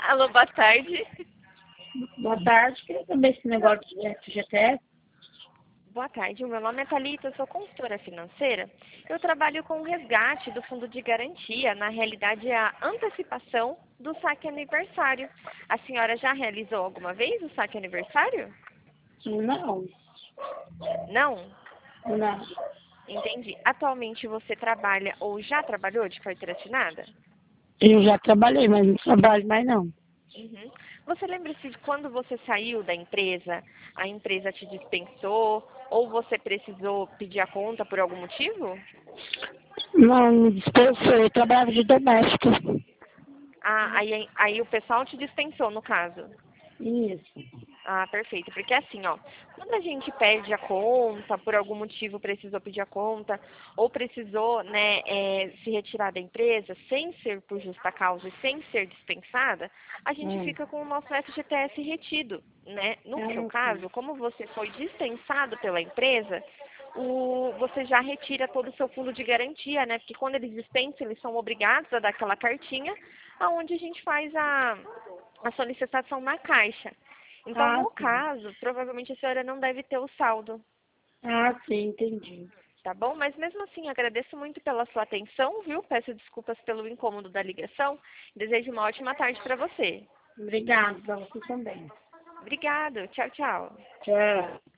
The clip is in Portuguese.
Alô, boa tarde. Boa tarde, queria saber esse negócio de FGTS. Boa tarde, o meu nome é Thalita, eu sou consultora financeira. Eu trabalho com o resgate do fundo de garantia, na realidade é a antecipação do saque aniversário. A senhora já realizou alguma vez o saque aniversário? Não, Não? não. Entendi. Atualmente você trabalha ou já trabalhou de carteira assinada? Eu já trabalhei, mas não trabalho mais não. Uhum. Você lembra-se de quando você saiu da empresa, a empresa te dispensou ou você precisou pedir a conta por algum motivo? Não, me dispensou, eu trabalhava de doméstico. Ah, aí o pessoal te dispensou, no caso. Isso. Ah, perfeito. Porque assim, ó, quando a gente perde a conta, por algum motivo precisou pedir a conta, ou precisou, né, se retirar da empresa, sem ser por justa causa e sem ser dispensada, a gente fica com o nosso FGTS retido, né? No seu Sim. caso, como você foi dispensado pela empresa, você já retira todo o seu fundo de garantia, né? Porque quando eles dispensam, eles são obrigados a dar aquela cartinha, aonde a gente faz a solicitação na caixa. Então, Ah, no sim. caso, provavelmente a senhora não deve ter o saldo, Ah, sim, entendi. tá bom? Mas mesmo assim, agradeço muito pela sua atenção, viu? Peço desculpas pelo incômodo da ligação. Desejo uma ótima tarde para você. Obrigada, pra você também. Obrigado. Tchau, tchau. Tchau.